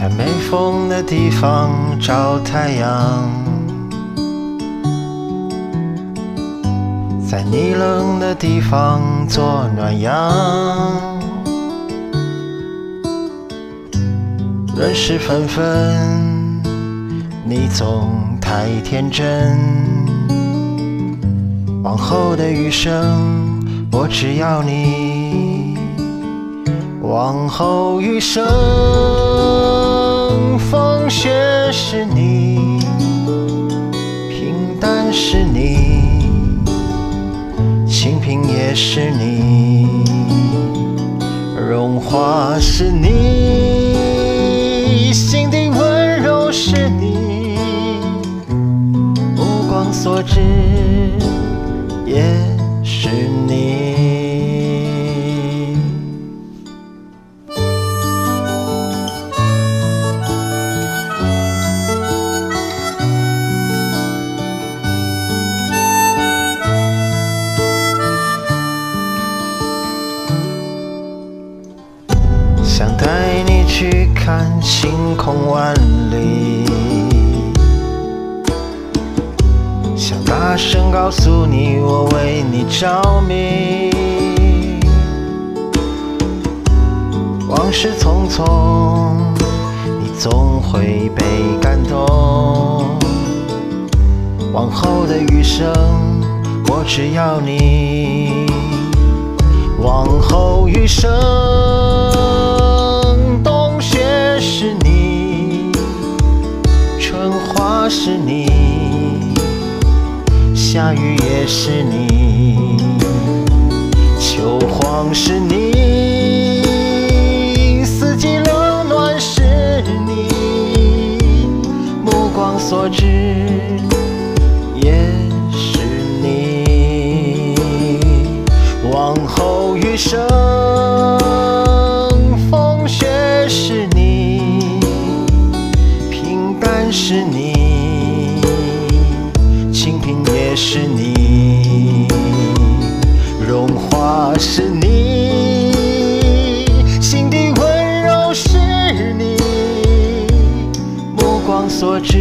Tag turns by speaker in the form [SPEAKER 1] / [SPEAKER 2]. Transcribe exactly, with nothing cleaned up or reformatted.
[SPEAKER 1] 在没风的地方找太阳，在你冷的地方做暖阳。人事纷纷，你总太天真。往后的余生，我只要你。往后余生，风雪是你，平淡是你，清贫也是你，荣华是你，心底温柔是你，目光所至也是你。想带你去看星空万里，想大声告诉你我为你着迷。往事匆匆，你总会被感动。往后的余生，我只要你。往后余生，冬雪是你，春花是你，夏雨也是你，秋黄是你，四季冷暖是你，目光所至也是你。往后余生，风雪是你，平淡是你，清贫也是你，荣华是你，心底温柔是你，目光所至